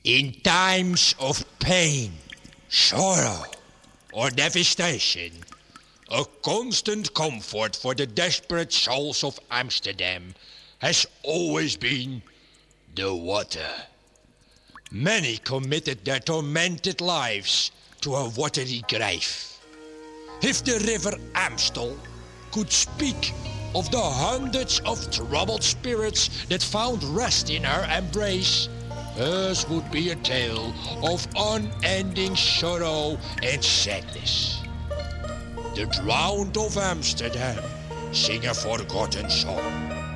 In times of pain, sorrow, or devastation, a constant comfort for the desperate souls of Amsterdam has always been the water. Many committed their tormented lives to a watery grave. If the river Amstel could speak of the hundreds of troubled spirits that found rest in her embrace, hers would be a tale of unending sorrow and sadness. The drowned of Amsterdam sing a forgotten song.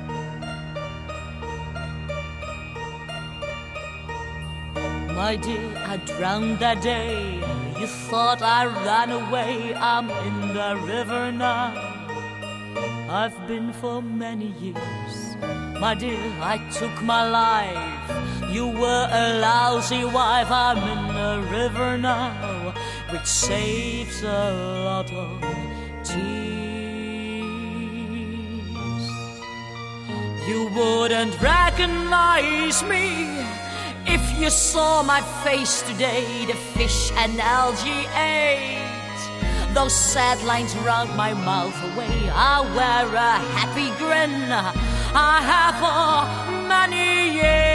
My dear, I drowned that day. You thought I ran away. I'm in the river now. I've been for many years. My dear, I took my life. You were a lousy wife. I'm in the river now, which saves a lot of tears. You wouldn't recognize me if you saw my face today. The fish and algae ate those sad lines round my mouth away. I wear a happy grin. I have for many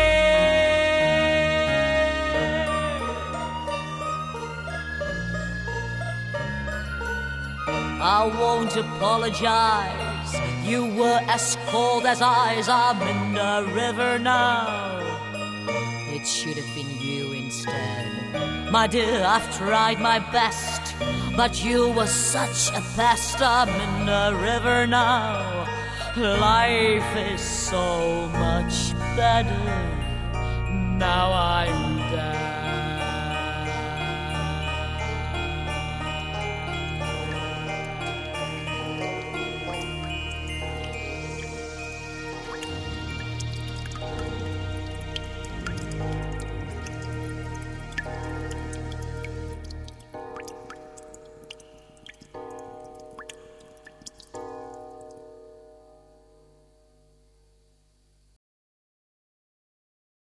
years. I won't apologize. You were as cold as ice. I'm in the river now. It should have been you instead. My dear, I've tried my best, but you were such a pest. I'm in the river now. Life is so much better now I'm